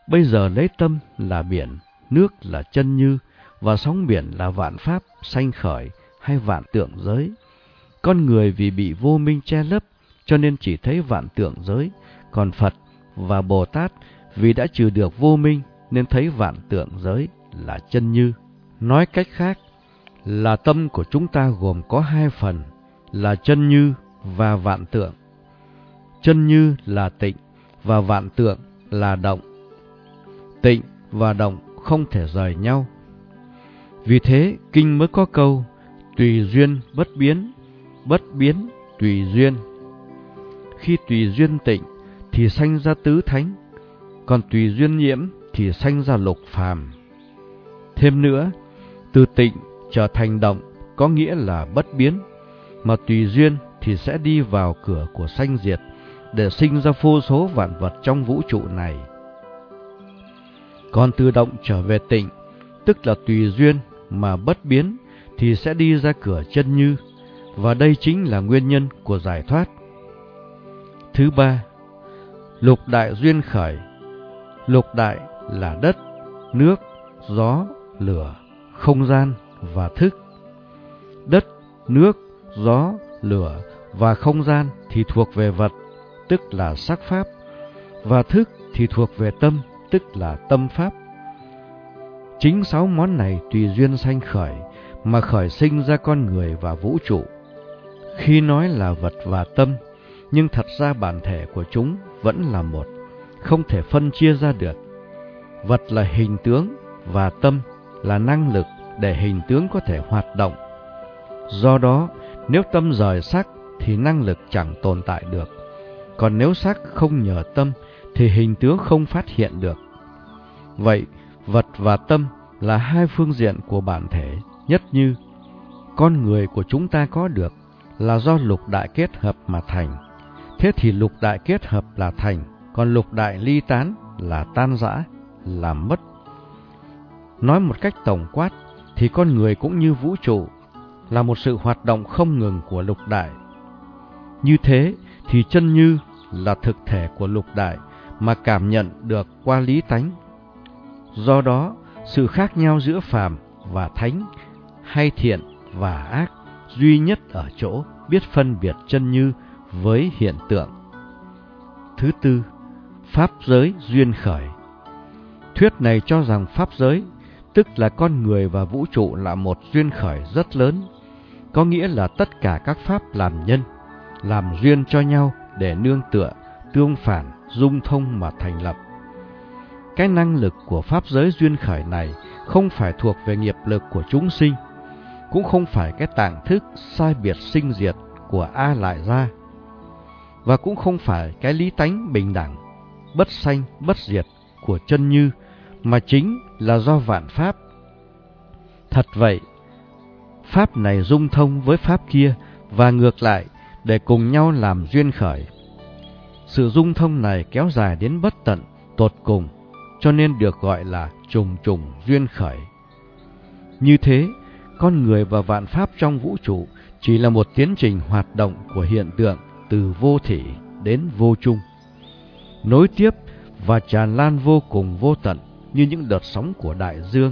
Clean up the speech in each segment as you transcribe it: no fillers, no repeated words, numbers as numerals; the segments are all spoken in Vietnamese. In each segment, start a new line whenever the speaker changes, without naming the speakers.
Bây giờ lấy tâm là biển, nước là chân như, và sóng biển là vạn pháp sanh khởi hay vạn tượng giới. Con người vì bị vô minh che lấp cho nên chỉ thấy vạn tượng giới, còn Phật và Bồ Tát vì đã trừ được vô minh nên thấy vạn tượng giới là chân như. Nói cách khác là tâm của chúng ta gồm có hai phần là chân như và vạn tượng. Chân như là tịnh và vạn tượng là động. Tịnh và động không thể rời nhau. Vì thế kinh mới có câu tùy duyên bất biến tùy duyên. Khi tùy duyên tịnh thì sanh ra tứ thánh, còn tùy duyên nhiễm thì sanh ra lục phàm. Thêm nữa, từ tịnh trở thành động có nghĩa là bất biến, mà tùy duyên thì sẽ đi vào cửa của sanh diệt để sinh ra vô số vạn vật trong vũ trụ này. Còn từ động trở về tịnh, tức là tùy duyên mà bất biến, thì sẽ đi ra cửa chân như, và đây chính là nguyên nhân của giải thoát. Thứ ba, lục đại duyên khởi. Lục đại là đất, nước, gió, lửa, không gian và thức. Đất, nước, gió, lửa và không gian thì thuộc về vật, tức là sắc pháp, và thức thì thuộc về tâm, tức là tâm pháp. Chính 6 món này tùy duyên sanh khởi mà khởi sinh ra con người và vũ trụ. Khi nói là vật và tâm, nhưng thật ra bản thể của chúng vẫn là một, không thể phân chia ra được. Vật là hình tướng và tâm là năng lực để hình tướng có thể hoạt động. Do đó, nếu tâm rời sắc thì năng lực chẳng tồn tại được. Còn nếu sắc không nhờ tâm thì hình tướng không phát hiện được. Vậy, vật và tâm là hai phương diện của bản thể, nhất như con người của chúng ta có được là do lục đại kết hợp mà thành. Thế thì lục đại kết hợp là thành, còn lục đại ly tán là tan rã, là mất. Nói một cách tổng quát thì con người cũng như vũ trụ, là một sự hoạt động không ngừng của lục đại. Như thế thì chân như là thực thể của lục đại mà cảm nhận được qua lý tánh. Do đó, sự khác nhau giữa phàm và thánh, hay thiện và ác, duy nhất ở chỗ biết phân biệt chân như với hiện tượng. Thứ tư, pháp giới duyên khởi. Thuyết này cho rằng pháp giới, tức là con người và vũ trụ là một duyên khởi rất lớn, có nghĩa là tất cả các pháp làm nhân, làm duyên cho nhau để nương tựa, tương phản, dung thông mà thành lập. Cái năng lực của pháp giới duyên khởi này không phải thuộc về nghiệp lực của chúng sinh, cũng không phải cái tạng thức sai biệt sinh diệt của A Lại Gia, và cũng không phải cái lý tánh bình đẳng, bất sanh, bất diệt của chân như, mà chính là do vạn pháp. Thật vậy, pháp này dung thông với pháp kia và ngược lại để cùng nhau làm duyên khởi. Sự dung thông này kéo dài đến bất tận, tột cùng, cho nên được gọi là trùng trùng duyên khởi. Như thế, con người và vạn pháp trong vũ trụ chỉ là một tiến trình hoạt động của hiện tượng từ vô thỉ đến vô chung, nối tiếp và tràn lan vô cùng vô tận như những đợt sóng của đại dương.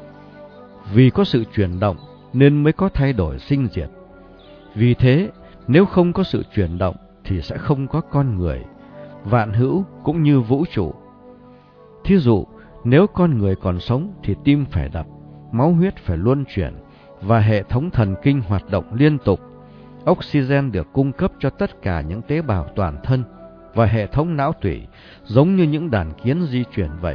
Vì có sự chuyển động nên mới có thay đổi sinh diệt. Vì thế, nếu không có sự chuyển động thì sẽ không có con người, vạn hữu cũng như vũ trụ. Thí dụ, nếu con người còn sống thì tim phải đập, máu huyết phải luân chuyển, và hệ thống thần kinh hoạt động liên tục. Oxygen được cung cấp cho tất cả những tế bào toàn thân, và hệ thống não tủy giống như những đàn kiến di chuyển vậy.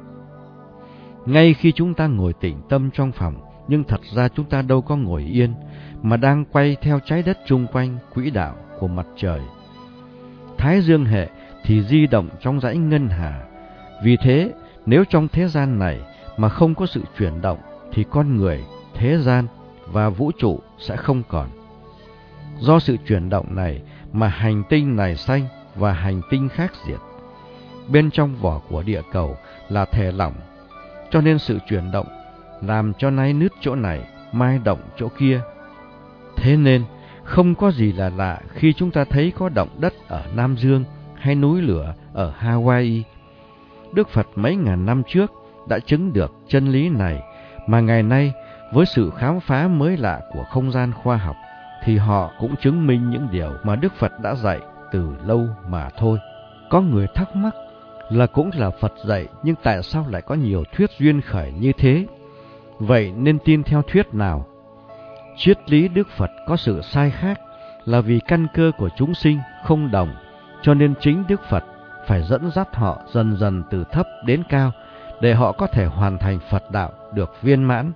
Ngay khi chúng ta ngồi tĩnh tâm trong phòng, nhưng thật ra chúng ta đâu có ngồi yên, mà đang quay theo trái đất chung quanh quỹ đạo của mặt trời. Thái dương hệ thì di động trong dãy ngân hà. Vì thế, nếu trong thế gian này mà không có sự chuyển động, thì con người, thế gian và vũ trụ sẽ không còn. Do sự chuyển động này mà hành tinh này sanh và hành tinh khác diệt. Bên trong vỏ của địa cầu là thể lỏng, cho nên sự chuyển động làm cho nay nứt chỗ này, mai động chỗ kia. Thế nên, không có gì là lạ khi chúng ta thấy có động đất ở Nam Dương hay núi lửa ở Hawaii. Đức Phật mấy ngàn năm trước đã chứng được chân lý này, mà ngày nay với sự khám phá mới lạ của không gian khoa học thì họ cũng chứng minh những điều mà Đức Phật đã dạy từ lâu mà thôi. Có người thắc mắc là cũng là Phật dạy, nhưng tại sao lại có nhiều thuyết duyên khởi như thế? Vậy nên tin theo thuyết nào? Triết lý Đức Phật có sự sai khác là vì căn cơ của chúng sinh không đồng, cho nên chính Đức Phật phải dẫn dắt họ dần dần từ thấp đến cao để họ có thể hoàn thành Phật đạo được viên mãn.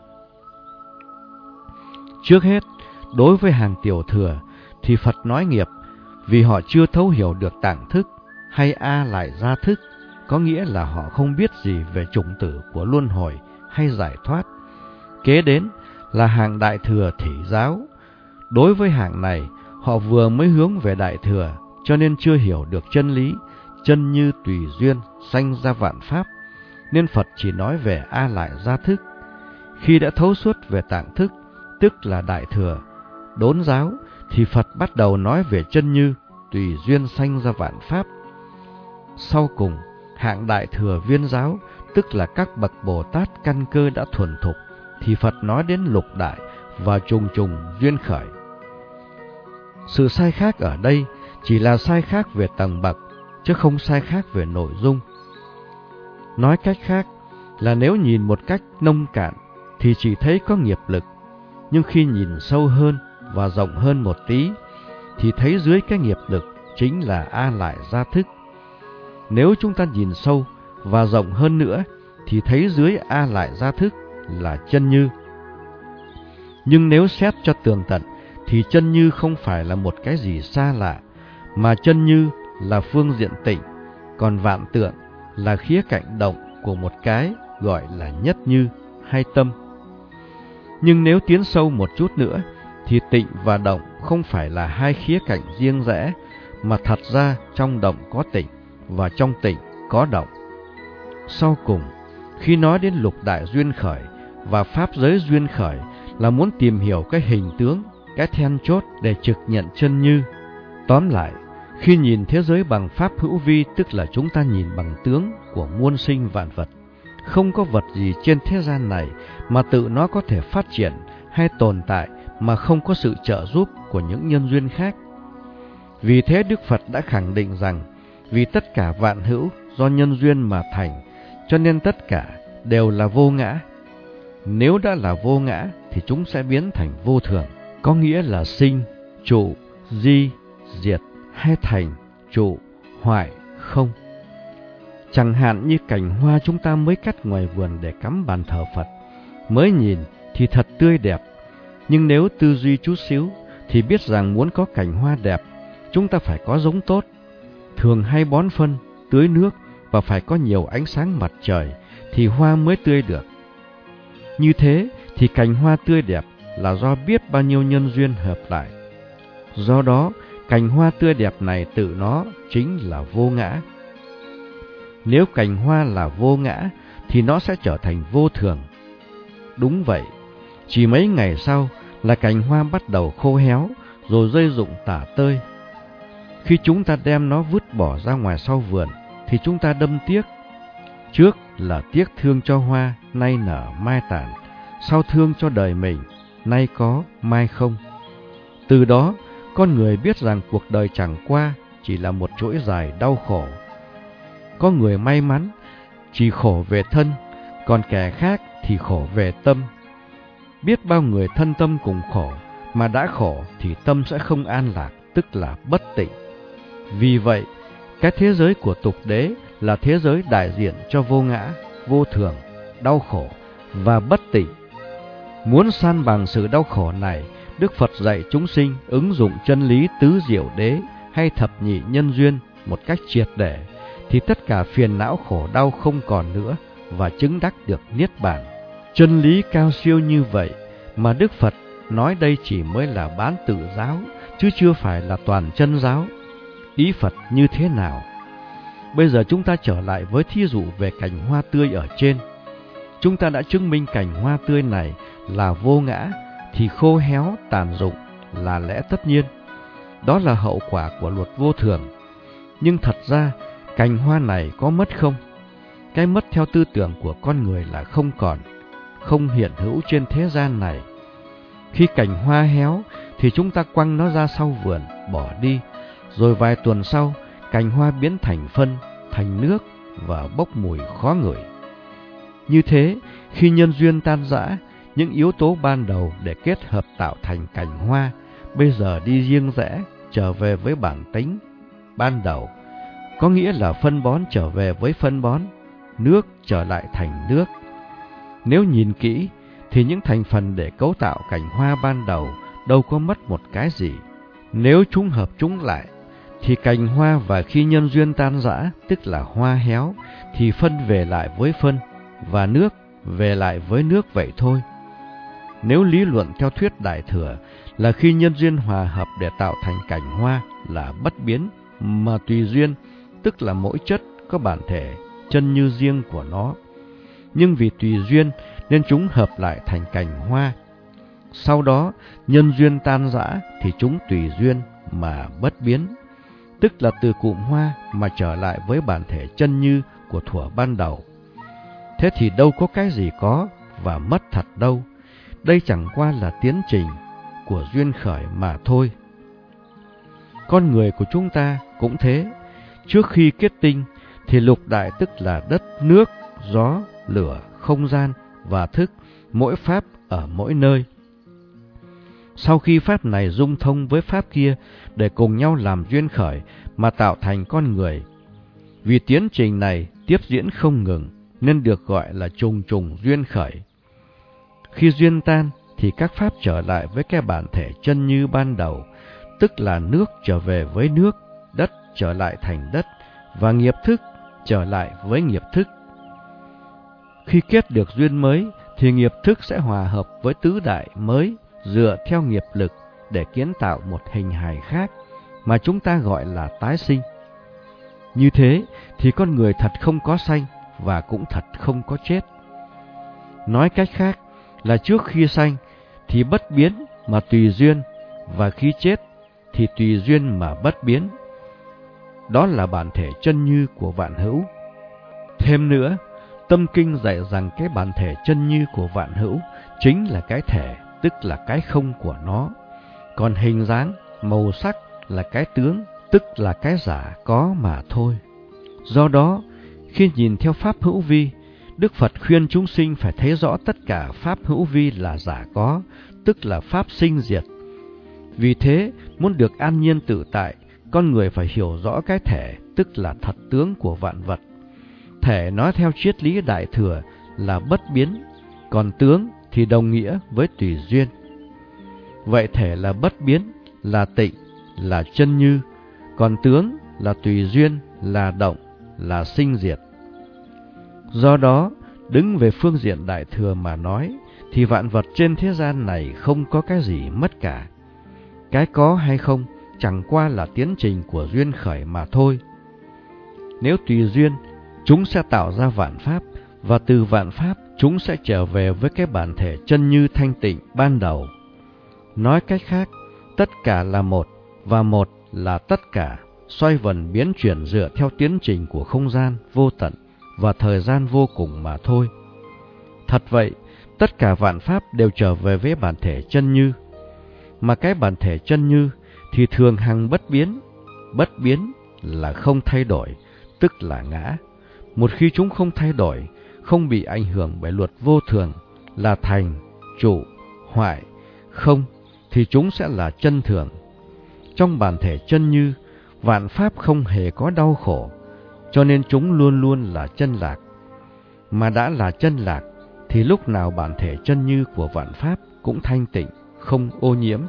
Trước hết, đối với hàng tiểu thừa thì Phật nói nghiệp vì họ chưa thấu hiểu được tạng thức hay A lại gia thức, có nghĩa là họ không biết gì về chủng tử của luân hồi hay giải thoát. Kế đến là hàng đại thừa thỉ giáo. Đối với hàng này, họ vừa mới hướng về đại thừa, cho nên chưa hiểu được chân lý, chân như tùy duyên, sanh ra vạn pháp, nên Phật chỉ nói về A lại gia thức. Khi đã thấu suốt về tạng thức, tức là đại thừa, đốn giáo, thì Phật bắt đầu nói về chân như, tùy duyên sanh ra vạn pháp. Sau cùng, hạng đại thừa viên giáo, tức là các bậc Bồ Tát căn cơ đã thuần thục, thì Phật nói đến lục đại và trùng trùng duyên khởi. Sự sai khác ở đây chỉ là sai khác về tầng bậc, chứ không sai khác về nội dung. Nói cách khác là nếu nhìn một cách nông cạn thì chỉ thấy có nghiệp lực, nhưng khi nhìn sâu hơn và rộng hơn một tí thì thấy dưới cái nghiệp lực chính là A lại gia thức. Nếu chúng ta nhìn sâu và rộng hơn nữa thì thấy dưới A lại gia thức là chân như. Nhưng nếu xét cho tường tận thì chân như không phải là một cái gì xa lạ, mà chân như là phương diện tịnh, còn vạn tượng là khía cạnh động của một cái gọi là nhất như hay tâm. Nhưng nếu tiến sâu một chút nữa thì tịnh và động không phải là hai khía cạnh riêng rẽ, mà thật ra trong động có tịnh và trong tịnh có động. Sau cùng, khi nói đến lục đại duyên khởi và pháp giới duyên khởi là muốn tìm hiểu cái hình tướng, cái then chốt để trực nhận chân như. Tóm lại, khi nhìn thế giới bằng pháp hữu vi, tức là chúng ta nhìn bằng tướng của muôn sinh vạn vật. Không có vật gì trên thế gian này mà tự nó có thể phát triển hay tồn tại mà không có sự trợ giúp của những nhân duyên khác. Vì thế Đức Phật đã khẳng định rằng vì tất cả vạn hữu do nhân duyên mà thành, cho nên tất cả đều là vô ngã. Nếu đã là vô ngã thì chúng sẽ biến thành vô thường, có nghĩa là sinh, trụ, di, diệt hay thành, trụ, hoại, không. Chẳng hạn như cành hoa chúng ta mới cắt ngoài vườn để cắm bàn thờ Phật, mới nhìn thì thật tươi đẹp, nhưng nếu tư duy chút xíu thì biết rằng muốn có cành hoa đẹp, chúng ta phải có giống tốt, thường hay bón phân, tưới nước và phải có nhiều ánh sáng mặt trời thì hoa mới tươi được. Như thế thì cành hoa tươi đẹp là do biết bao nhiêu nhân duyên hợp lại. Do đó, cành hoa tươi đẹp này tự nó chính là vô ngã. Nếu cành hoa là vô ngã thì nó sẽ trở thành vô thường. Đúng vậy, chỉ mấy ngày sau là cành hoa bắt đầu khô héo rồi rơi rụng tả tơi. Khi chúng ta đem nó vứt bỏ ra ngoài sau vườn thì chúng ta đâm tiếc. Trước là tiếc thương cho hoa, nay nở mai tàn, sau thương cho đời mình, nay có mai không. Từ đó, con người biết rằng cuộc đời chẳng qua chỉ là một chuỗi dài đau khổ. Có người may mắn chỉ khổ về thân, còn kẻ khác thì khổ về tâm. Biết bao người thân tâm cùng khổ, mà đã khổ thì tâm sẽ không an lạc, tức là bất tịnh. Vì vậy, cái thế giới của tục đế là thế giới đại diện cho vô ngã, vô thường, đau khổ và bất tịnh. Muốn san bằng sự đau khổ này, Đức Phật dạy chúng sinh ứng dụng chân lý tứ diệu đế hay thập nhị nhân duyên một cách triệt để, thì tất cả phiền não khổ đau không còn nữa và chứng đắc được niết bàn. Chân lý cao siêu như vậy mà Đức Phật nói đây chỉ mới là bán tự giáo, chứ chưa phải là toàn chân giáo. Ý Phật như thế nào? Bây giờ chúng ta trở lại với thí dụ về cành hoa tươi ở trên. Chúng ta đã chứng minh cành hoa tươi này là vô ngã, thì khô héo tàn rụng là lẽ tất nhiên. Đó là hậu quả của luật vô thường. Nhưng thật ra cành hoa này có mất không? cái mất theo tư tưởng của con người là không còn, không hiện hữu trên thế gian này. Khi cành hoa héo thì chúng ta quăng nó ra sau vườn, bỏ đi, rồi vài tuần sau, cành hoa biến thành phân, thành nước và bốc mùi khó ngửi. Như thế, khi nhân duyên tan rã, những yếu tố ban đầu để kết hợp tạo thành cành hoa bây giờ đi riêng rẽ, trở về với bản tính ban đầu, có nghĩa là phân bón trở về với phân bón, nước trở lại thành nước. Nếu nhìn kỹ thì những thành phần để cấu tạo cành hoa ban đầu đâu có mất một cái gì. Nếu chúng hợp chúng lại thì cành hoa, và khi nhân duyên tan rã, tức là hoa héo, thì phân về lại với phân và nước về lại với nước vậy thôi. Nếu lý luận theo thuyết Đại Thừa là khi nhân duyên hòa hợp để tạo thành cành hoa là bất biến mà tùy duyên, tức là mỗi chất có bản thể chân như riêng của nó, nhưng vì tùy duyên nên chúng hợp lại thành cành hoa. Sau đó nhân duyên tan rã thì chúng tùy duyên mà bất biến, tức là từ cụm hoa mà trở lại với bản thể chân như của thuở ban đầu. Thế thì đâu có cái gì có và mất thật đâu. Đây chẳng qua là tiến trình của duyên khởi mà thôi. Con người của chúng ta cũng thế. Trước khi kết tinh thì lục đại, tức là đất, nước, gió, lửa, không gian và thức, mỗi pháp ở mỗi nơi. Sau khi pháp này dung thông với pháp kia để cùng nhau làm duyên khởi mà tạo thành con người. Vì tiến trình này tiếp diễn không ngừng nên được gọi là trùng trùng duyên khởi. Khi duyên tan thì các pháp trở lại với cái bản thể chân như ban đầu, tức là nước trở về với nước, đất trở lại thành đất, và nghiệp thức trở lại với nghiệp thức. Khi kết được duyên mới thì nghiệp thức sẽ hòa hợp với tứ đại mới, dựa theo nghiệp lực để kiến tạo một hình hài khác mà chúng ta gọi là tái sinh. Như thế thì con người thật không có sanh và cũng thật không có chết. Nói cách khác là trước khi sanh thì bất biến mà tùy duyên, và khi chết thì tùy duyên mà bất biến. Đó là bản thể chân như của vạn hữu. Thêm nữa, Tâm Kinh dạy rằng cái bản thể chân như của vạn hữu chính là cái thể, tức là cái không của nó. Còn hình dáng, màu sắc là cái tướng, tức là cái giả có mà thôi. Do đó, khi nhìn theo pháp hữu vi, Đức Phật khuyên chúng sinh phải thấy rõ tất cả pháp hữu vi là giả có, tức là pháp sinh diệt. Vì thế, muốn được an nhiên tự tại, con người phải hiểu rõ cái thể, tức là thật tướng của vạn vật. Thể nói theo triết lý Đại Thừa là bất biến, còn tướng thì đồng nghĩa với tùy duyên. Vậy thể là bất biến, là tịnh, là chân như, còn tướng là tùy duyên, là động, là sinh diệt. Do đó, đứng về phương diện Đại Thừa mà nói, thì vạn vật trên thế gian này không có cái gì mất cả. Cái có hay không chẳng qua là tiến trình của duyên khởi mà thôi. Nếu tùy duyên, chúng sẽ tạo ra vạn pháp, và từ vạn pháp chúng sẽ trở về với cái bản thể chân như thanh tịnh ban đầu. Nói cách khác, tất cả là một, và một là tất cả, xoay vần biến chuyển dựa theo tiến trình của không gian vô tận và thời gian vô cùng mà thôi. Thật vậy, tất cả vạn pháp đều trở về với bản thể chân như. Mà cái bản thể chân như thì thường hằng bất biến là không thay đổi, tức là ngã. Một khi chúng không thay đổi, không bị ảnh hưởng bởi luật vô thường là thành, trụ, hoại, không, thì chúng sẽ là chân thường. Trong bản thể chân như, vạn pháp không hề có đau khổ, cho nên chúng luôn luôn là chân lạc. Mà đã là chân lạc, thì lúc nào bản thể chân như của vạn pháp cũng thanh tịnh, không ô nhiễm.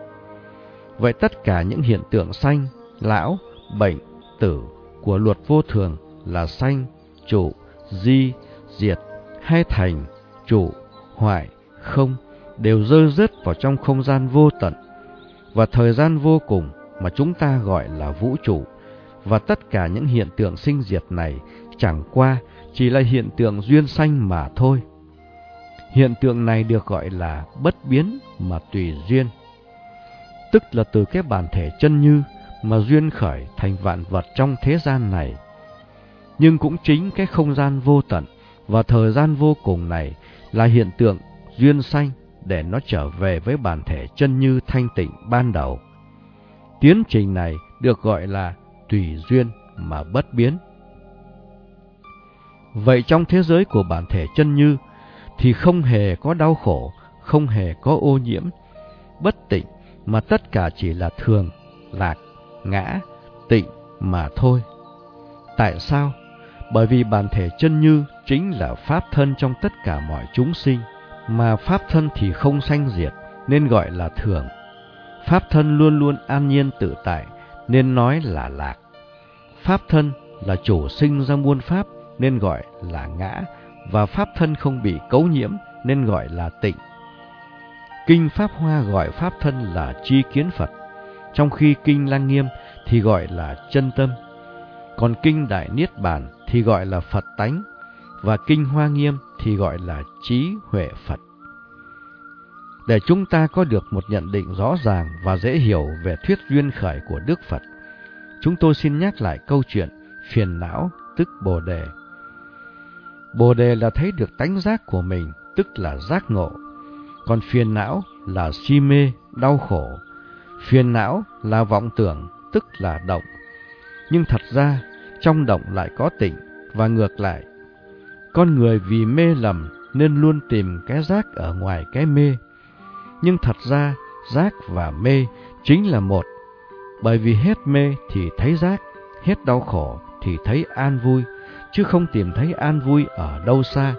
Vậy tất cả những hiện tượng sanh, lão, bệnh, tử của luật vô thường là sanh, trụ, di, diệt, hay thành, trụ, hoại, không, đều rơi rớt vào trong không gian vô tận và thời gian vô cùng mà chúng ta gọi là vũ trụ. Và tất cả những hiện tượng sinh diệt này chẳng qua chỉ là hiện tượng duyên sanh mà thôi. Hiện tượng này được gọi là bất biến mà tùy duyên, tức là từ cái bản thể chân như mà duyên khởi thành vạn vật trong thế gian này. Nhưng cũng chính cái không gian vô tận và thời gian vô cùng này là hiện tượng duyên sanh để nó trở về với bản thể chân như thanh tịnh ban đầu. Tiến trình này được gọi là tùy duyên mà bất biến. Vậy trong thế giới của bản thể chân như thì không hề có đau khổ, không hề có ô nhiễm, bất tịnh, mà tất cả chỉ là thường, lạc, ngã, tịnh mà thôi. Tại sao? Bởi vì bản thể chân như chính là pháp thân trong tất cả mọi chúng sinh, mà pháp thân thì không sanh diệt nên gọi là thường. Pháp thân luôn luôn an nhiên tự tại nên nói là lạc. Pháp thân là chủ sinh ra muôn pháp nên gọi là ngã, và pháp thân không bị cấu nhiễm nên gọi là tịnh. Kinh Pháp Hoa gọi pháp thân là tri kiến Phật, trong khi Kinh Lăng Nghiêm thì gọi là chân tâm, còn Kinh Đại Niết Bàn thì gọi là Phật tánh, và Kinh Hoa Nghiêm thì gọi là trí huệ Phật. Để chúng ta có được một nhận định rõ ràng và dễ hiểu về thuyết duyên khởi của Đức Phật, chúng tôi xin nhắc lại câu chuyện phiền não tức Bồ Đề. Bồ Đề là thấy được tánh giác của mình, tức là giác ngộ. Còn phiền não là si mê, đau khổ. Phiền não là vọng tưởng, tức là động. Nhưng thật ra, trong động lại có tịnh, và ngược lại. Con người vì mê lầm nên luôn tìm cái giác ở ngoài cái mê. Nhưng thật ra, giác và mê chính là một. Bởi vì hết mê thì thấy giác, hết đau khổ thì thấy an vui, chứ không tìm thấy an vui ở đâu xa.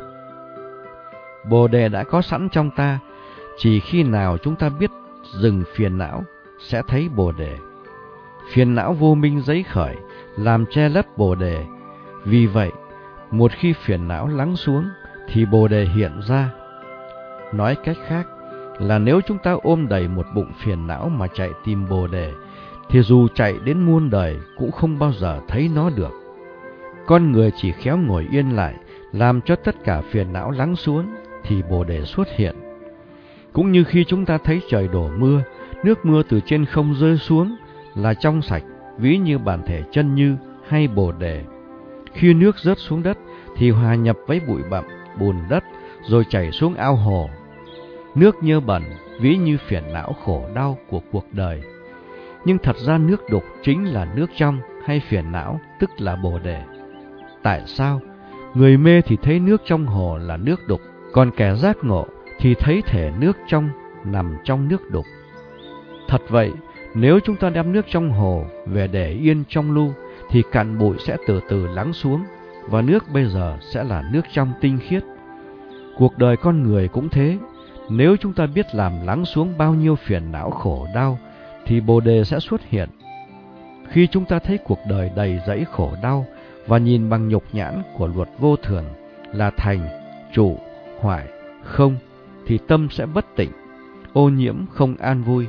Bồ Đề đã có sẵn trong ta, chỉ khi nào chúng ta biết dừng phiền não sẽ thấy Bồ Đề. Phiền não vô minh giấy khởi làm che lấp Bồ Đề. Vì vậy, một khi phiền não lắng xuống thì Bồ Đề hiện ra. Nói cách khác là nếu chúng ta ôm đầy một bụng phiền não mà chạy tìm Bồ Đề, thì dù chạy đến muôn đời cũng không bao giờ thấy nó được. Con người chỉ khéo ngồi yên lại, làm cho tất cả phiền não lắng xuống, thì Bồ Đề xuất hiện. Cũng như khi chúng ta thấy trời đổ mưa, nước mưa từ trên không rơi xuống là trong sạch, ví như bản thể chân như hay Bồ Đề. Khi nước rớt xuống đất thì hòa nhập với bụi bặm, bùn đất, rồi chảy xuống ao hồ. Nước nhơ bẩn, ví như phiền não khổ đau của cuộc đời. Nhưng thật ra nước đục chính là nước trong hay phiền não, tức là Bồ Đề. Tại sao? Người mê thì thấy nước trong hồ là nước đục, còn kẻ giác ngộ thì thấy thể nước trong nằm trong nước đục. Thật vậy, nếu chúng ta đem nước trong hồ về để yên trong lu, thì cặn bụi sẽ từ từ lắng xuống, và nước bây giờ sẽ là nước trong tinh khiết. Cuộc đời con người cũng thế, nếu chúng ta biết làm lắng xuống bao nhiêu phiền não khổ đau, thì Bồ Đề sẽ xuất hiện. Khi chúng ta thấy cuộc đời đầy rẫy khổ đau và nhìn bằng nhục nhãn của luật vô thường là thành, trụ, hoại, không, thì tâm sẽ bất tịnh, ô nhiễm, không an vui.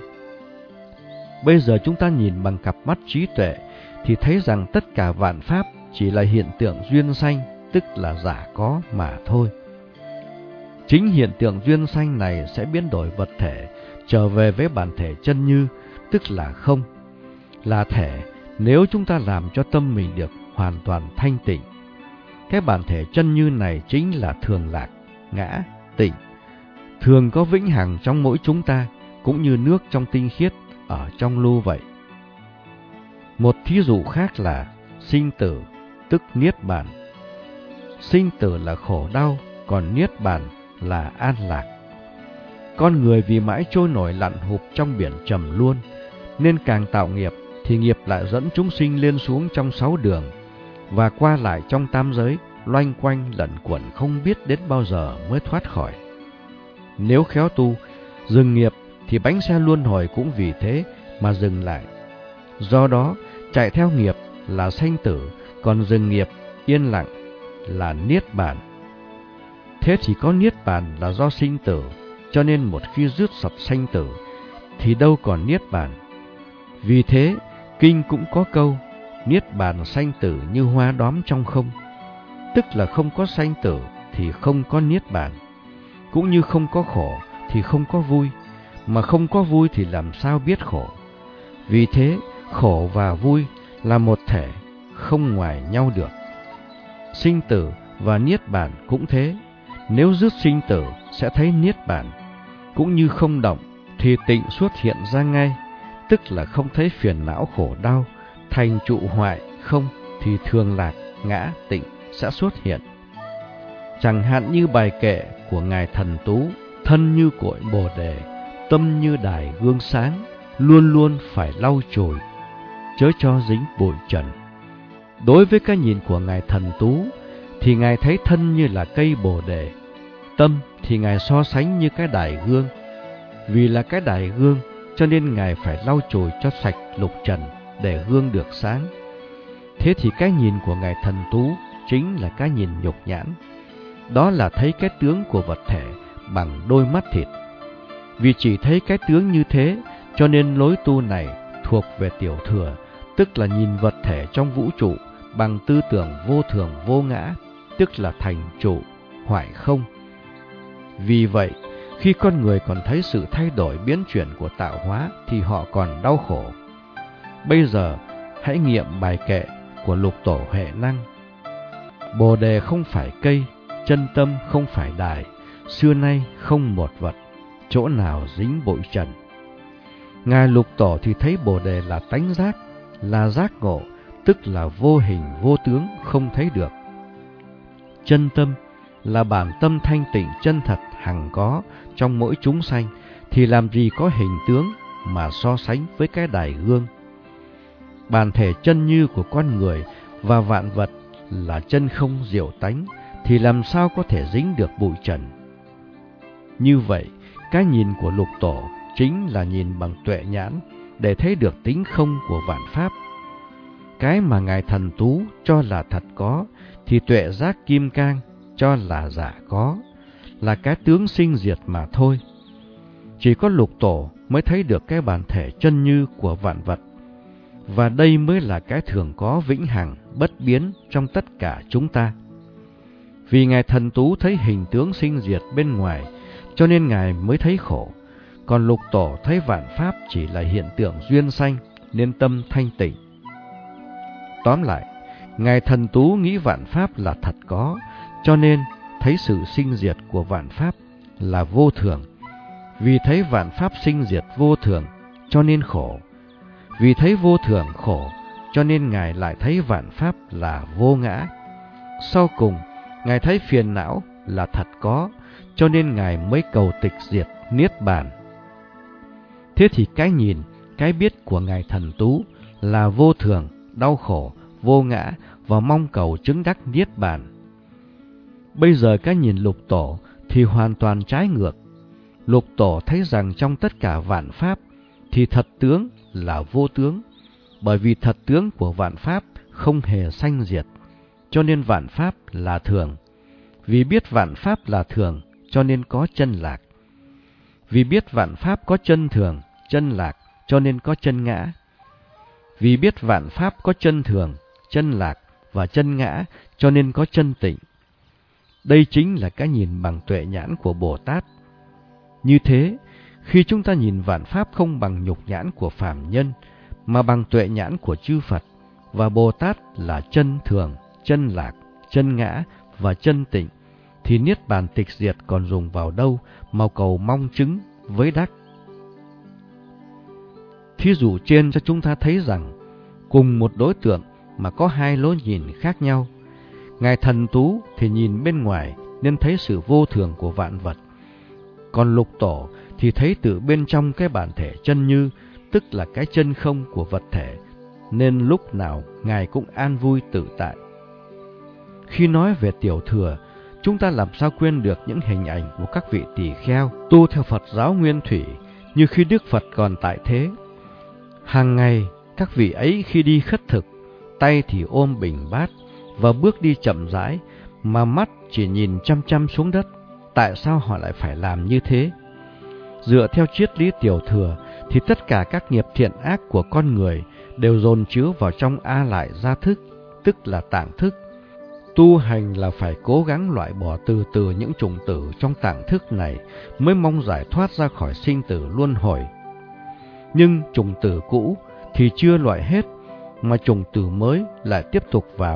Bây giờ chúng ta nhìn bằng cặp mắt trí tuệ thì thấy rằng tất cả vạn pháp chỉ là hiện tượng duyên sanh, tức là giả có mà thôi. Chính hiện tượng duyên sanh này sẽ biến đổi vật thể trở về với bản thể chân như, tức là không, là thể nếu chúng ta làm cho tâm mình được hoàn toàn thanh tịnh. Cái bản thể chân như này chính là thường lạc, ngã, tịnh, thường có vĩnh hằng trong mỗi chúng ta, cũng như nước trong tinh khiết ở trong lu vậy. Một thí dụ khác là sinh tử, tức niết bàn. Sinh tử là khổ đau, còn niết bàn là an lạc. Con người vì mãi trôi nổi lặn hụp trong biển trầm luân, nên càng tạo nghiệp thì nghiệp lại dẫn chúng sinh lên xuống trong 6 đường, và qua lại trong tam giới, loanh quanh lẩn quẩn không biết đến bao giờ mới thoát khỏi. Nếu khéo tu, dừng nghiệp thì bánh xe luân hồi cũng vì thế mà dừng lại. Do đó, chạy theo nghiệp là sanh tử, còn dừng nghiệp, yên lặng là niết bàn. Thế thì có niết bàn là do sinh tử, cho nên một khi dứt sạch sanh tử thì đâu còn niết bàn. Vì thế, kinh cũng có câu niết bàn sanh tử như hoa đóm trong không, tức là không có sanh tử thì không có niết bàn. Cũng như không có khổ thì không có vui, mà không có vui thì làm sao biết khổ. Vì thế, khổ và vui là một thể, không ngoài nhau được. Sinh tử và niết bàn cũng thế. Nếu dứt sinh tử sẽ thấy niết bàn. Cũng như không động thì tịnh xuất hiện ra ngay, tức là không thấy phiền não khổ đau. Thành trụ hoại không thì thường lạc ngã tịnh sẽ xuất hiện. Chẳng hạn như bài kệ của Ngài Thần Tú: thân như cội Bồ Đề, tâm như đài gương sáng, luôn luôn phải lau chùi, chớ cho dính bụi trần. Đối với cái nhìn của Ngài Thần Tú thì Ngài thấy thân như là cây Bồ Đề, tâm thì Ngài so sánh như cái đài gương. Vì là cái đài gương cho nên Ngài phải lau chùi cho sạch lục trần để gương được sáng. Thế thì cái nhìn của Ngài Thần Tú chính là cái nhìn nhục nhãn. Đó là thấy cái tướng của vật thể bằng đôi mắt thịt. Vì chỉ thấy cái tướng như thế cho nên lối tu này thuộc về tiểu thừa, tức là nhìn vật thể trong vũ trụ bằng tư tưởng vô thường vô ngã, tức là thành trụ hoại không. Vì vậy, khi con người còn thấy sự thay đổi biến chuyển của tạo hóa thì họ còn đau khổ. Bây giờ, hãy nghiệm bài kệ của Lục Tổ Huệ Năng: Bồ Đề không phải cây, chân tâm không phải đài, xưa nay không một vật, chỗ nào dính bụi trần. Ngài Lục Tổ thì thấy Bồ Đề là tánh giác, là giác ngộ, tức là vô hình vô tướng, không thấy được. Chân tâm là bản tâm thanh tịnh chân thật hằng có trong mỗi chúng sanh, thì làm gì có hình tướng mà so sánh với cái đài gương. Bản thể chân như của con người và vạn vật là chân không diệu tánh, thì làm sao có thể dính được bụi trần. Như vậy, cái nhìn của Lục Tổ chính là nhìn bằng tuệ nhãn để thấy được tính không của vạn pháp. Cái mà Ngài Thần Tú cho là thật có thì tuệ giác Kim Cang cho là giả có, là cái tướng sinh diệt mà thôi. Chỉ có Lục Tổ mới thấy được cái bản thể chân như của vạn vật, và đây mới là cái thường có vĩnh hằng bất biến trong tất cả chúng ta. Vì Ngài Thần Tú thấy hình tướng sinh diệt bên ngoài cho nên Ngài mới thấy khổ, còn Lục Tổ thấy vạn pháp chỉ là hiện tượng duyên sanh nên tâm thanh tịnh. Tóm lại, Ngài Thần Tú nghĩ vạn pháp là thật có, cho nên thấy sự sinh diệt của vạn pháp là vô thường. Vì thấy vạn pháp sinh diệt vô thường cho nên khổ. Vì thấy vô thường khổ cho nên Ngài lại thấy vạn pháp là vô ngã. Sau cùng, Ngài thấy phiền não là thật có, cho nên Ngài mới cầu tịch diệt niết bàn. Thế thì cái nhìn, cái biết của Ngài Thần Tú là vô thường, đau khổ, vô ngã và mong cầu chứng đắc niết bàn. Bây giờ cái nhìn Lục Tổ thì hoàn toàn trái ngược. Lục Tổ thấy rằng trong tất cả vạn pháp thì thật tướng là vô tướng, bởi vì thật tướng của vạn pháp không hề sanh diệt, cho nên vạn pháp là thường. Vì biết vạn pháp là thường cho nên có chân lạc. Vì biết vạn pháp có chân thường, chân lạc cho nên có chân ngã. Vì biết vạn pháp có chân thường, chân lạc và chân ngã cho nên có chân tịnh. Đây chính là cái nhìn bằng tuệ nhãn của Bồ Tát. Như thế, khi chúng ta nhìn vạn pháp không bằng nhục nhãn của phàm nhân, mà bằng tuệ nhãn của chư Phật, và Bồ Tát là chân thường, chân lạc, chân ngã và chân tịnh, thì niết bàn tịch diệt còn dùng vào đâu mà cầu mong chứng với đắc. Thí dụ trên cho chúng ta thấy rằng, cùng một đối tượng mà có hai lối nhìn khác nhau. Ngài Thần Tú thì nhìn bên ngoài nên thấy sự vô thường của vạn vật, còn Lục Tổ thì thấy từ bên trong cái bản thể chân như, tức là cái chân không của vật thể, nên lúc nào Ngài cũng an vui tự tại. Khi nói về tiểu thừa, chúng ta làm sao quên được những hình ảnh của các vị tỳ kheo tu theo Phật giáo Nguyên Thủy như khi Đức Phật còn tại thế. Hàng ngày, các vị ấy khi đi khất thực, tay thì ôm bình bát và bước đi chậm rãi, mà mắt chỉ nhìn chăm chăm xuống đất. Tại sao họ lại phải làm như thế? Dựa theo triết lý tiểu thừa thì tất cả các nghiệp thiện ác của con người đều dồn chứa vào trong A Lại Gia Thức, tức là tạng thức. Tu hành là phải cố gắng loại bỏ từ từ những chủng tử trong tạng thức này mới mong giải thoát ra khỏi sinh tử luân hồi. Nhưng chủng tử cũ thì chưa loại hết, mà chủng tử mới lại tiếp tục vào,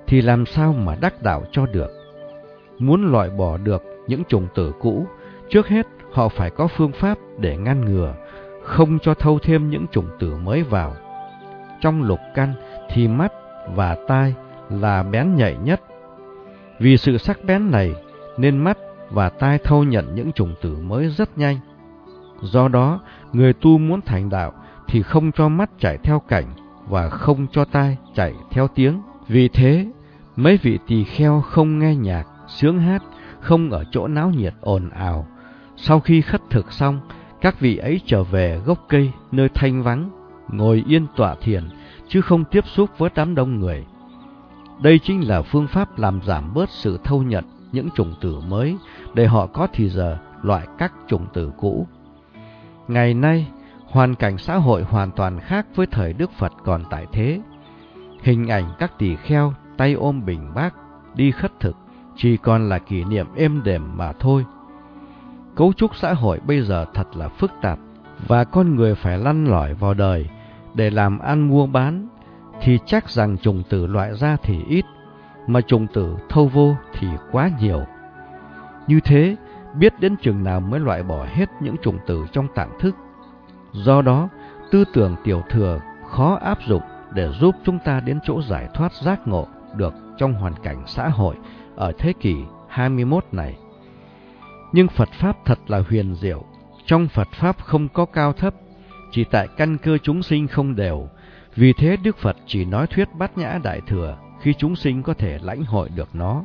thì làm sao mà đắc đạo cho được. Muốn loại bỏ được những chủng tử cũ, trước hết họ phải có phương pháp để ngăn ngừa, không cho thâu thêm những chủng tử mới vào. Trong lục căn thì mắt và tai là bén nhạy nhất. Vì sự sắc bén này nên mắt và tai thâu nhận những chủng tử mới rất nhanh. Do đó, người tu muốn thành đạo thì không cho mắt chạy theo cảnh và không cho tai chạy theo tiếng. Vì thế, mấy vị tỳ kheo không nghe nhạc, sướng hát, không ở chỗ náo nhiệt ồn ào. Sau khi khất thực xong, các vị ấy trở về gốc cây nơi thanh vắng, ngồi yên tọa thiền, chứ không tiếp xúc với đám đông người. Đây chính là phương pháp làm giảm bớt sự thâu nhận những chủng tử mới, để họ có thì giờ loại các chủng tử cũ. Ngày nay, hoàn cảnh xã hội hoàn toàn khác với thời Đức Phật còn tại thế. Hình ảnh các tỳ kheo tay ôm bình bát đi khất thực chỉ còn là kỷ niệm êm đềm mà thôi. Cấu trúc xã hội bây giờ thật là phức tạp, và con người phải lăn lỏi vào đời để làm ăn mua bán, thì chắc rằng chủng tử loại ra thì ít, mà chủng tử thâu vô thì quá nhiều. Như thế, biết đến chừng nào mới loại bỏ hết những chủng tử trong tạng thức. Do đó, tư tưởng tiểu thừa khó áp dụng để giúp chúng ta đến chỗ giải thoát giác ngộ được trong hoàn cảnh xã hội ở thế kỷ 21 này. Nhưng Phật Pháp thật là huyền diệu. Trong Phật Pháp không có cao thấp, chỉ tại căn cơ chúng sinh không đều. Vì thế Đức Phật chỉ nói thuyết Bát Nhã Đại Thừa khi chúng sinh có thể lãnh hội được nó.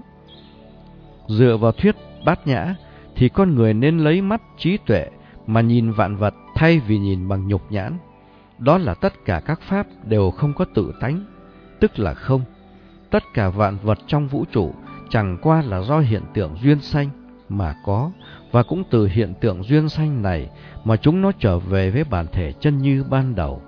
Dựa vào thuyết Bát Nhã thì con người nên lấy mắt trí tuệ mà nhìn vạn vật thay vì nhìn bằng nhục nhãn. Đó là tất cả các pháp đều không có tự tánh, tức là không. Tất cả vạn vật trong vũ trụ chẳng qua là do hiện tượng duyên sanh mà có, và cũng từ hiện tượng duyên sanh này mà chúng nó trở về với bản thể chân như ban đầu.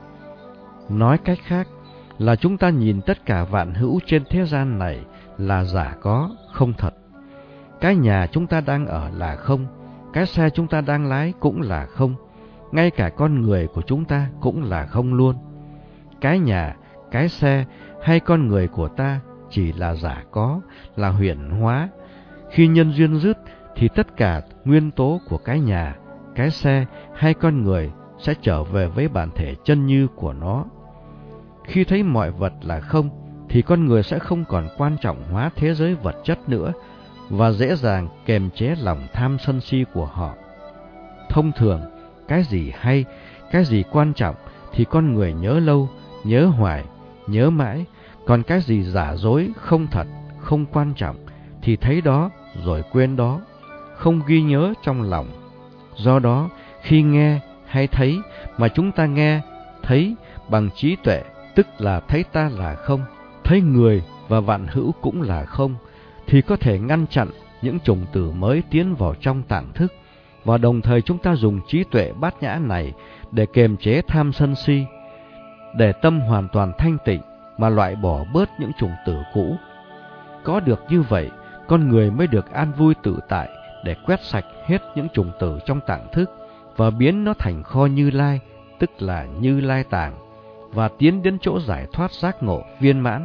Nói cách khác là chúng ta nhìn tất cả vạn hữu trên thế gian này là giả có, không thật. Cái nhà chúng ta đang ở là không, cái xe chúng ta đang lái cũng là không, ngay cả con người của chúng ta cũng là không luôn. Cái nhà, cái xe hay con người của ta chỉ là giả có, là huyễn hóa. Khi nhân duyên dứt thì tất cả nguyên tố của cái nhà, cái xe hay con người sẽ trở về với bản thể chân như của nó. Khi thấy mọi vật là không thì con người sẽ không còn quan trọng hóa thế giới vật chất nữa, và dễ dàng kềm chế lòng tham sân si của họ. Thông thường, cái gì hay, cái gì quan trọng thì con người nhớ lâu, nhớ hoài, nhớ mãi. Còn cái gì giả dối, không thật, không quan trọng thì thấy đó rồi quên đó, không ghi nhớ trong lòng. Do đó, khi nghe hay thấy mà chúng ta nghe, thấy bằng trí tuệ, tức là thấy ta là không, thấy người và vạn hữu cũng là không, thì có thể ngăn chặn những chủng tử mới tiến vào trong tạng thức, và đồng thời chúng ta dùng trí tuệ bát nhã này để kiềm chế tham sân si, để tâm hoàn toàn thanh tịnh mà loại bỏ bớt những chủng tử cũ. Có được như vậy, con người mới được an vui tự tại để quét sạch hết những chủng tử trong tạng thức và biến nó thành kho Như Lai, tức là Như Lai Tạng, và tiến đến chỗ giải thoát giác ngộ viên mãn.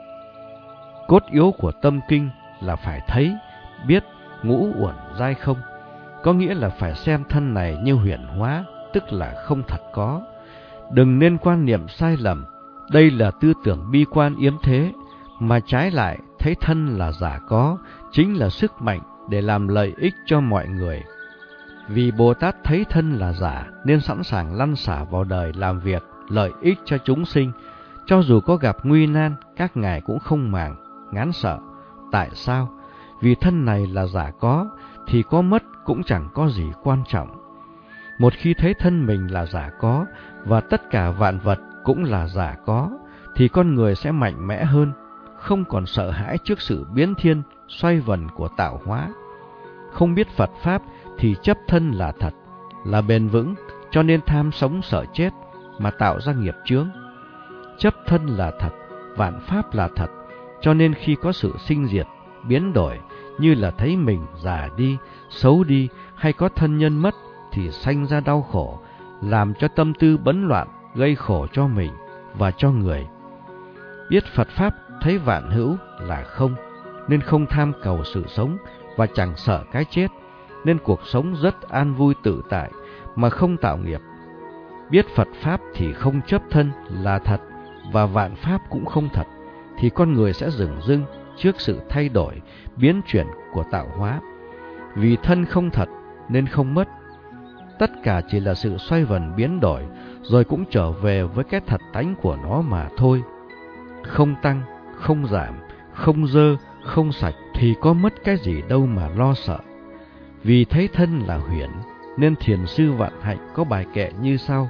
Cốt yếu của tâm kinh là phải thấy, biết ngũ uẩn giai không, có nghĩa là phải xem thân này như huyễn hóa, tức là không thật có. Đừng nên quan niệm sai lầm, đây là tư tưởng bi quan yếm thế, mà trái lại thấy thân là giả có, chính là sức mạnh để làm lợi ích cho mọi người. Vì Bồ Tát thấy thân là giả nên sẵn sàng lăn xả vào đời làm việc lợi ích cho chúng sinh. Cho dù có gặp nguy nan, các ngài cũng không màng, ngán sợ. Tại sao? Vì thân này là giả có, thì có mất cũng chẳng có gì quan trọng. Một khi thấy thân mình là giả có, và tất cả vạn vật cũng là giả có, thì con người sẽ mạnh mẽ hơn, không còn sợ hãi trước sự biến thiên, xoay vần của tạo hóa. Không biết Phật Pháp thì chấp thân là thật, là bền vững, cho nên tham sống sợ chết mà tạo ra nghiệp chướng. Chấp thân là thật, vạn pháp là thật, cho nên khi có sự sinh diệt, biến đổi, như là thấy mình già đi, xấu đi, hay có thân nhân mất, thì sanh ra đau khổ, làm cho tâm tư bấn loạn, gây khổ cho mình và cho người. Biết Phật Pháp thấy vạn hữu là không, nên không tham cầu sự sống và chẳng sợ cái chết, nên cuộc sống rất an vui tự tại mà không tạo nghiệp. Biết Phật Pháp thì không chấp thân là thật, và vạn Pháp cũng không thật, thì con người sẽ dửng dưng trước sự thay đổi, biến chuyển của tạo hóa. Vì thân không thật nên không mất. Tất cả chỉ là sự xoay vần biến đổi, rồi cũng trở về với cái thật tánh của nó mà thôi. Không tăng, không giảm, không dơ, không sạch, thì có mất cái gì đâu mà lo sợ. Vì thấy thân là huyễn, nên thiền sư Vạn Hạnh có bài kệ như sau: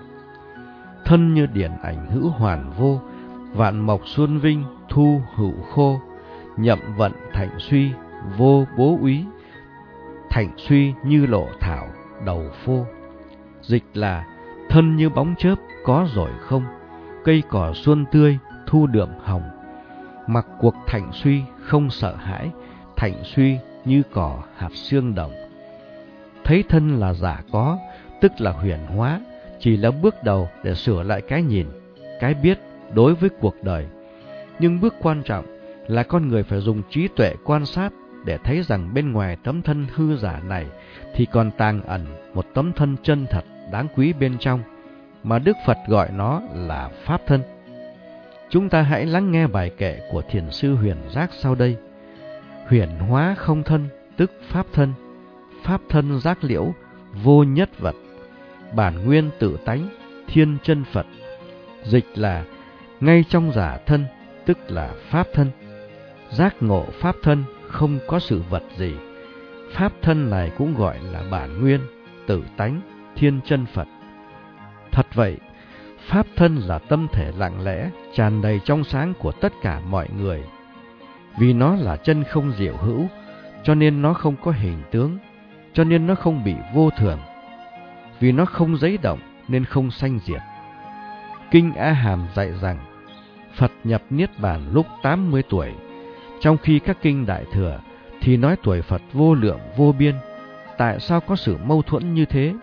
thân như điển ảnh hữu hoàn vô, vạn mộc xuân vinh thu hữu khô, nhậm vận thạnh suy vô bố úy, thạnh suy như lộ thảo đầu phô. Dịch là thân như bóng chớp có rồi không, cây cỏ xuân tươi thu đượm hồng, mặc cuộc thạnh suy không sợ hãi, thạnh suy như cỏ hạt xương đồng. Thấy thân là giả có, tức là huyền hóa, chỉ là bước đầu để sửa lại cái nhìn, cái biết đối với cuộc đời. Nhưng bước quan trọng là con người phải dùng trí tuệ quan sát để thấy rằng bên ngoài tấm thân hư giả này thì còn tàng ẩn một tấm thân chân thật đáng quý bên trong, mà Đức Phật gọi nó là Pháp thân. Chúng ta hãy lắng nghe bài kệ của Thiền sư Huyền Giác sau đây. Huyền hóa không thân tức Pháp thân, Pháp thân giác liễu vô nhất vật, bản nguyên tự tánh thiên chân Phật. Dịch là ngay trong giả thân tức là Pháp thân. Giác ngộ Pháp thân không có sự vật gì. Pháp thân này cũng gọi là bản nguyên, tự tánh, thiên chân Phật. Thật vậy, Pháp thân là tâm thể lặng lẽ, tràn đầy trong sáng của tất cả mọi người. Vì nó là chân không diệu hữu, cho nên nó không có hình tướng, cho nên nó không bị vô thường. Vì nó không giấy động, nên không sanh diệt. Kinh A Hàm dạy rằng, Phật nhập Niết Bàn lúc 80 tuổi, trong khi các kinh Đại Thừa thì nói tuổi Phật vô lượng vô biên. Tại sao có sự mâu thuẫn như thế?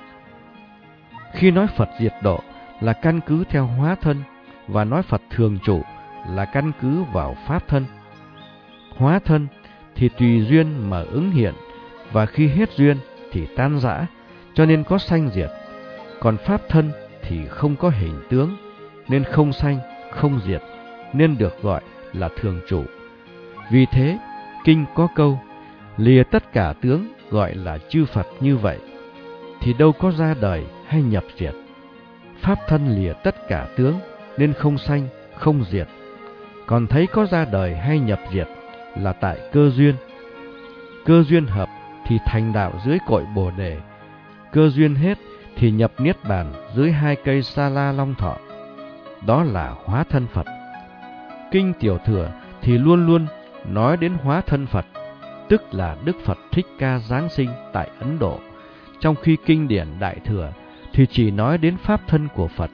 Khi nói Phật diệt độ là căn cứ theo hóa thân, và nói Phật thường trụ là căn cứ vào Pháp thân. Hóa thân thì tùy duyên mà ứng hiện, và khi hết duyên thì tan rã, cho nên có sanh diệt. Còn Pháp thân thì không có hình tướng, nên không sanh, không diệt, nên được gọi là thường trụ. Vì thế, kinh có câu, lìa tất cả tướng gọi là chư Phật như vậy, thì đâu có ra đời hay nhập diệt. Pháp thân lìa tất cả tướng, nên không sanh, không diệt. Còn thấy có ra đời hay nhập diệt là tại cơ duyên. Cơ duyên hợp thì thành đạo dưới cội Bồ Đề. Cơ duyên hết thì nhập Niết Bàn dưới 2 cây Sa La Long Thọ. Đó là hóa thân Phật. Kinh Tiểu Thừa thì luôn luôn nói đến hóa thân Phật, tức là Đức Phật Thích Ca giáng sinh tại Ấn Độ, trong khi kinh điển Đại Thừa thì chỉ nói đến Pháp thân của Phật.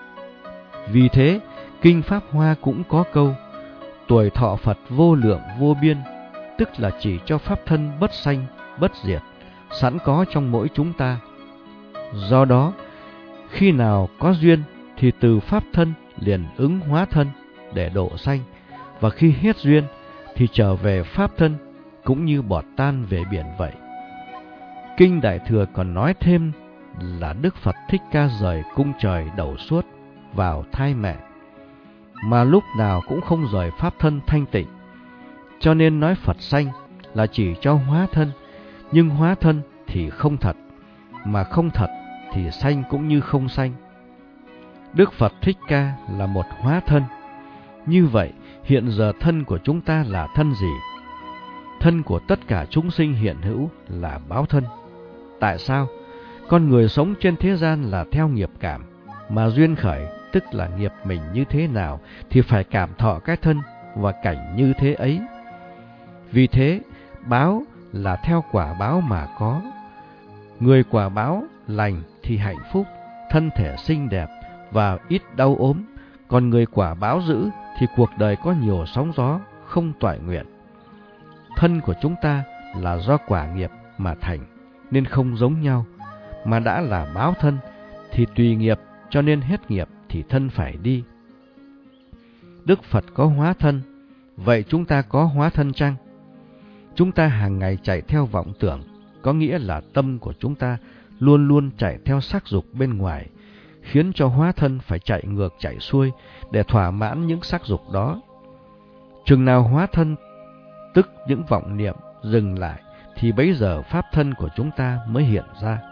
Vì thế, kinh Pháp Hoa cũng có câu, tuổi thọ Phật vô lượng vô biên, tức là chỉ cho Pháp thân bất sanh, bất diệt, sẵn có trong mỗi chúng ta. Do đó, khi nào có duyên thì từ Pháp thân liền ứng hóa thân để độ sanh, và khi hết duyên thì trở về Pháp thân, cũng như bọt tan về biển vậy. Kinh Đại Thừa còn nói thêm là Đức Phật Thích Ca rời cung trời đầu suốt vào thai mẹ, mà lúc nào cũng không rời Pháp thân thanh tịnh. Cho nên nói Phật sanh là chỉ cho hóa thân, nhưng hóa thân thì không thật, mà không thật thì sanh cũng như không sanh. Đức Phật Thích Ca là một hóa thân. Như vậy, hiện giờ thân của chúng ta là thân gì? Thân của tất cả chúng sinh hiện hữu là báo thân. Tại sao? Con người sống trên thế gian là theo nghiệp cảm, mà duyên khởi, tức là nghiệp mình như thế nào, thì phải cảm thọ cái thân và cảnh như thế ấy. Vì thế, báo là theo quả báo mà có. Người quả báo lành thì hạnh phúc, thân thể xinh đẹp và ít đau ốm. Còn người quả báo dữ thì cuộc đời có nhiều sóng gió, không toại nguyện. Thân của chúng ta là do quả nghiệp mà thành, nên không giống nhau. Mà đã là báo thân thì tùy nghiệp, cho nên hết nghiệp thì thân phải đi. Đức Phật có hóa thân, Vậy chúng ta có hóa thân chăng? Chúng ta hàng ngày chạy theo vọng tưởng, có nghĩa là tâm của chúng ta luôn luôn chạy theo sắc dục bên ngoài, khiến cho hóa thân phải chạy ngược chạy xuôi để thỏa mãn những sắc dục đó. Chừng nào hóa thân, tức những vọng niệm, dừng lại, thì bấy giờ pháp thân của chúng ta mới hiện ra.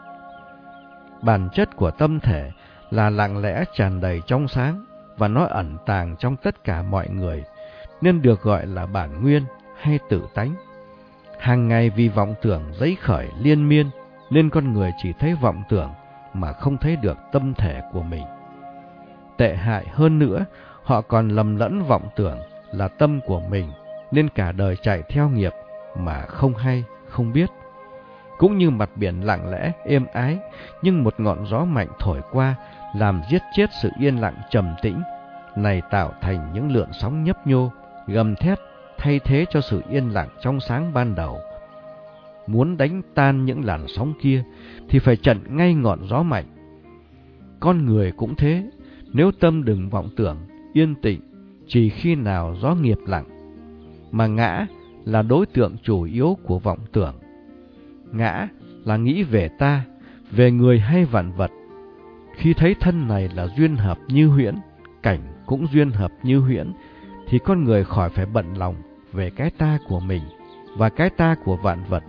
Bản chất của tâm thể là lặng lẽ tràn đầy trong sáng, và nó ẩn tàng trong tất cả mọi người, nên được gọi là bản nguyên hay tự tánh. Hàng ngày vì vọng tưởng dấy khởi liên miên, nên con người chỉ thấy vọng tưởng mà không thấy được tâm thể của mình. Tệ hại hơn nữa, họ còn lầm lẫn vọng tưởng là tâm của mình, nên cả đời chạy theo nghiệp mà không hay, không biết. Cũng như mặt biển lặng lẽ, êm ái, nhưng một ngọn gió mạnh thổi qua, làm giết chết sự yên lặng trầm tĩnh, này tạo thành những lượn sóng nhấp nhô, gầm thét, thay thế cho sự yên lặng trong sáng ban đầu. Muốn đánh tan những làn sóng kia, thì phải chặn ngay ngọn gió mạnh. Con người cũng thế, nếu tâm đừng vọng tưởng, yên tĩnh, chỉ khi nào gió nghiệp lặng. Mà ngã là đối tượng chủ yếu của vọng tưởng. Ngã là nghĩ về ta, về người hay vạn vật. Khi thấy thân này là duyên hợp như huyễn, cảnh cũng duyên hợp như huyễn, thì con người khỏi phải bận lòng về cái ta của mình và cái ta của vạn vật.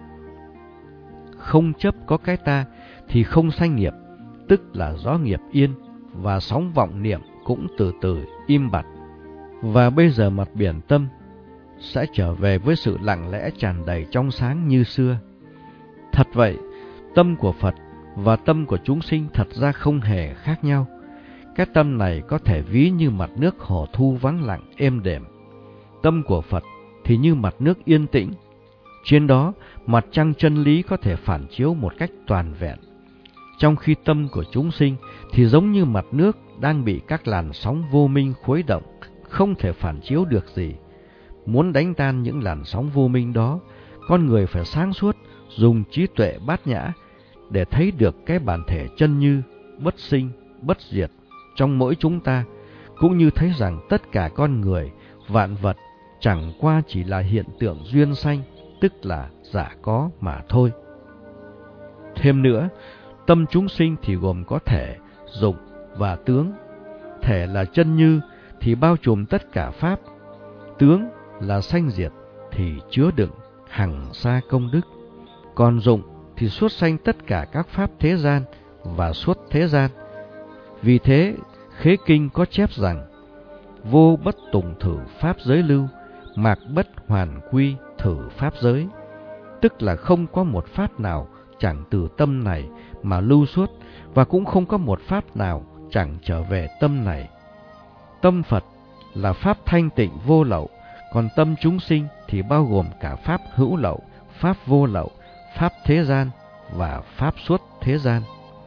Không chấp có cái ta thì không sanh nghiệp, tức là gió nghiệp yên, và sóng vọng niệm cũng từ từ im bặt. Và bây giờ mặt biển tâm sẽ trở về với sự lặng lẽ tràn đầy trong sáng như xưa. Thật vậy, tâm của Phật và tâm của chúng sinh thật ra không hề khác nhau. Cái tâm này có thể ví như mặt nước hồ thu vắng lặng êm đềm. Tâm của Phật thì như mặt nước yên tĩnh. Trên đó, mặt trăng chân lý có thể phản chiếu một cách toàn vẹn. Trong khi tâm của chúng sinh thì giống như mặt nước đang bị các làn sóng vô minh khuấy động, không thể phản chiếu được gì. Muốn đánh tan những làn sóng vô minh đó, con người phải sáng suốt, dùng trí tuệ bát nhã để thấy được cái bản thể chân như, bất sinh, bất diệt trong mỗi chúng ta, cũng như thấy rằng tất cả con người, vạn vật chẳng qua chỉ là hiện tượng duyên sanh, tức là giả có mà thôi. Thêm nữa, tâm chúng sinh thì gồm có thể, dụng và tướng. Thể là chân như thì bao trùm tất cả pháp. Tướng là sanh diệt thì chứa đựng hằng sa công đức. Còn dụng thì xuất sanh tất cả các pháp thế gian và xuất thế gian. Vì thế, Khế Kinh có chép rằng: vô bất tùng thử pháp giới lưu, mạc bất hoàn quy thử pháp giới. Tức là không có một pháp nào chẳng từ tâm này mà lưu xuất, và cũng không có một pháp nào chẳng trở về tâm này. Tâm Phật là pháp thanh tịnh vô lậu, còn tâm chúng sinh thì bao gồm cả pháp hữu lậu, pháp vô lậu, pháp thế gian và pháp xuất thế gian.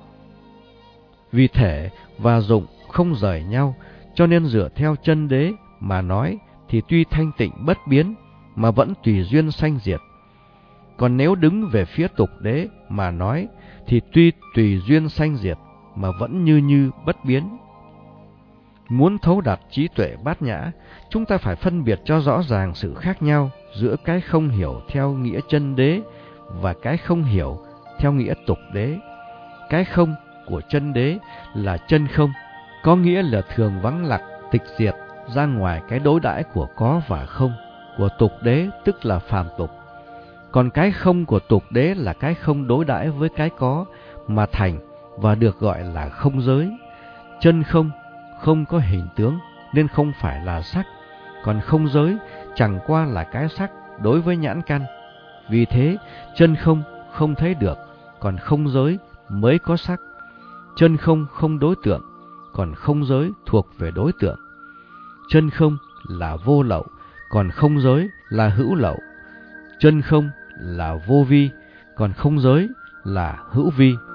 Vì thể và dụng không rời nhau, cho nên dựa theo chân đế mà nói thì tuy thanh tịnh bất biến mà vẫn tùy duyên sanh diệt. Còn nếu đứng về phía tục đế mà nói thì tuy tùy duyên sanh diệt mà vẫn như bất biến. Muốn thấu đạt trí tuệ bát nhã, chúng ta phải phân biệt cho rõ ràng sự khác nhau giữa cái không hiểu theo nghĩa chân đế và cái không hiểu theo nghĩa tục đế. Cái không của chân đế là chân không, có nghĩa là thường vắng lặng, tịch diệt ra ngoài cái đối đãi của có và không. Của tục đế tức là phàm tục. Còn cái không của tục đế là cái không đối đãi với cái có mà thành và được gọi là không giới. Chân không không có hình tướng nên không phải là sắc, còn không giới chẳng qua là cái sắc đối với nhãn căn. Vì thế, chân không không thấy được, còn không giới mới có sắc. Chân không không đối tượng, còn không giới thuộc về đối tượng. Chân không là vô lậu, còn không giới là hữu lậu. Chân không là vô vi, còn không giới là hữu vi.